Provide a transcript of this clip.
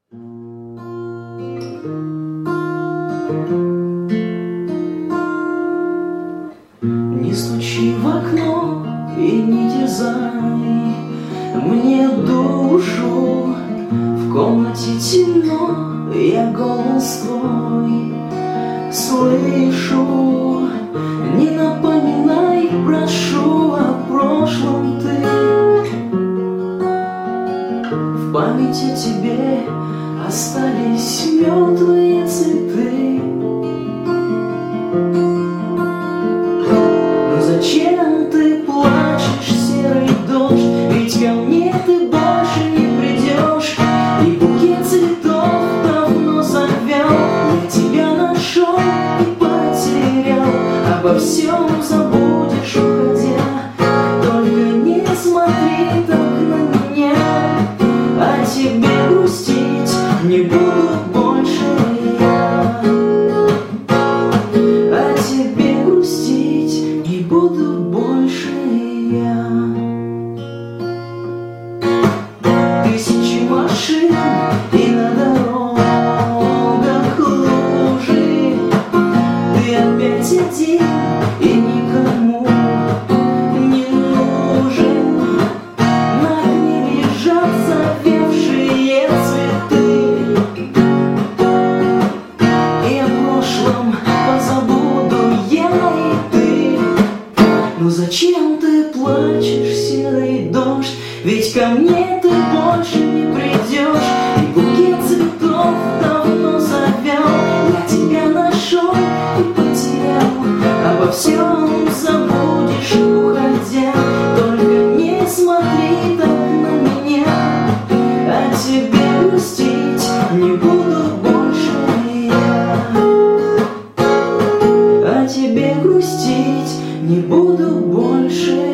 Не стучи в окно и не терзай мне душу. В комнате темно, я голос твой слышу. Не напоминай, прошу, о прошлом ты. В памяти тебе остались мертвые цветы. Но зачем ты плачешь, серый дождь? Ведь ко мне ты больше не придешь. И букет цветов давно завял. Я тебя нашел и потерял. Обо всем забудешь, уходя. Только не смотри так на меня. О тебе грустить не буду больше я. О тебе грустить не буду больше я. Тысячи машин и на дорогах лужи. Ты опять один и никому не нужен. На окне лежат завевшие цветы. И о прошлом позабуду я и ты. Но зачем ты плачешь, серый дождь? Ведь ко мне ты больше не придешь. И букет цветов давно завял. Я тебя нашел и потерял. Обо всем забудешь, уходя. Только не смотри так на меня. О тебе грустить не буду больше я. О тебе грустить не буду больше